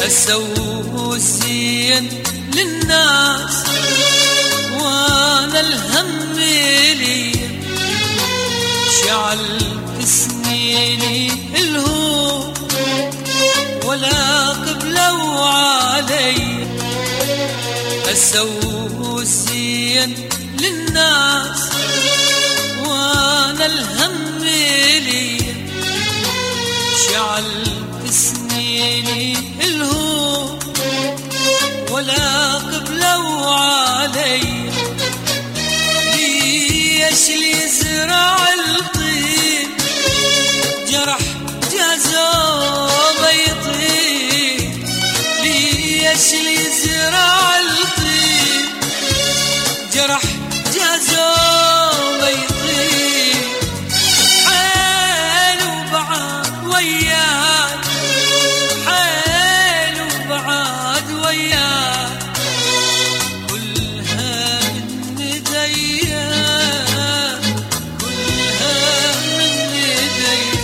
أسوي الزين للناس وانا الهم لي شعل سنيني الهوم ولا قبلوا علي. أسوي الزين للناس وانا الهم لي شعل سنيني الهوم ولا قبلوا علي. ليش اللي يزرع الطين جرح جازوبه يطيب. ليش اللي يزرع الطين جرح جازوبه يطيب. حيل وبعد وياك حيل وبعد وياك كلها من ايديا كلها من ايديا.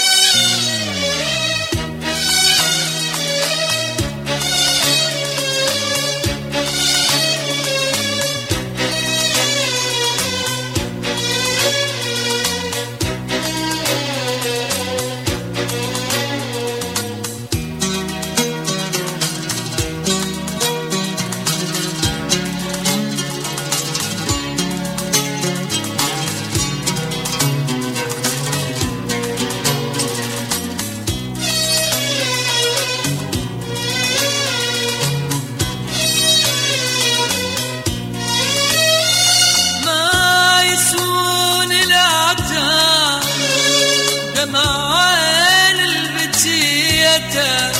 دمعان البتية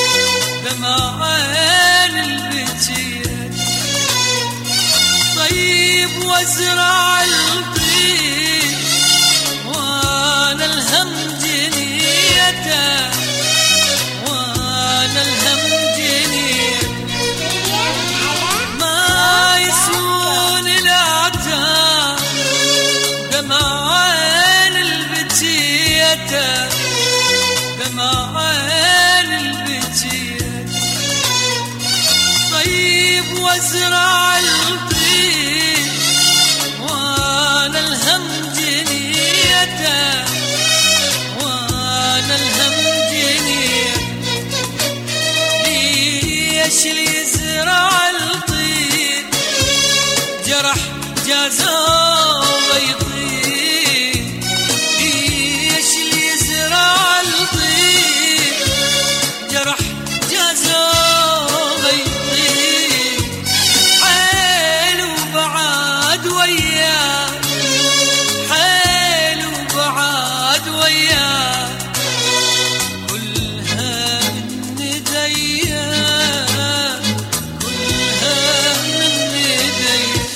دمعان البتية طيب وازرع الطين وانا الهم جنيته وانا الهم جنيته. ما يسون العتاب دمعان البتية دمعان البتية طيب وازرع الطين وانا الهم جنيته وانا الهم جنيته. ليش اللي يزرع الطين جرح جازوبه يطيب. ليش اللي يزرع الطين جرح جازوبه يطيب. حيل وبعد وياك حيل وبعد وياك كلها من ايديا كلها من ايديا.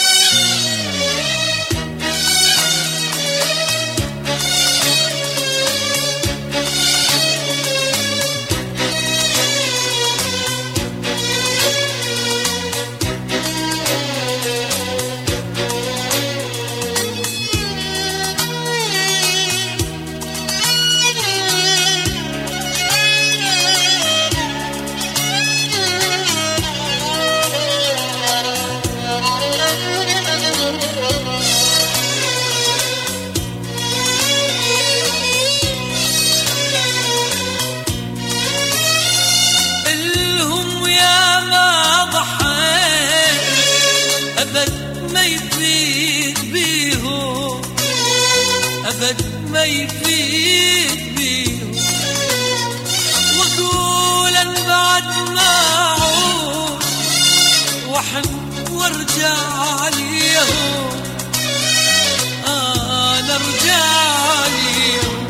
أبد ما يفيد بيهم وأقول أن بعد ما أعود وأحن وارجع عليهم أنا ارجع عليهم.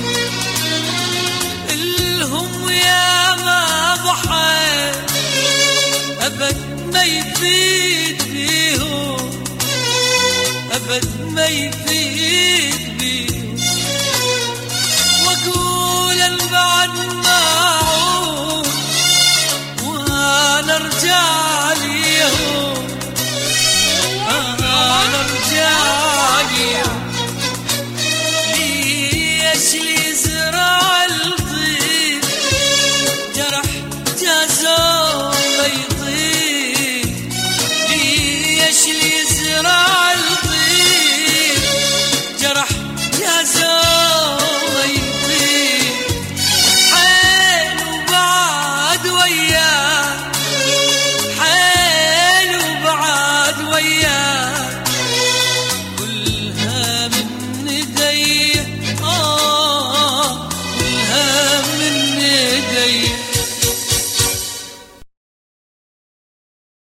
الهم يا ما ضحيت أبد ما يفيد بيهم أبد ما يفيد بيهم وأقول أن بعد ما أعود وأنا أرجع عليهم أنا أرجع عليهم. يا زهرة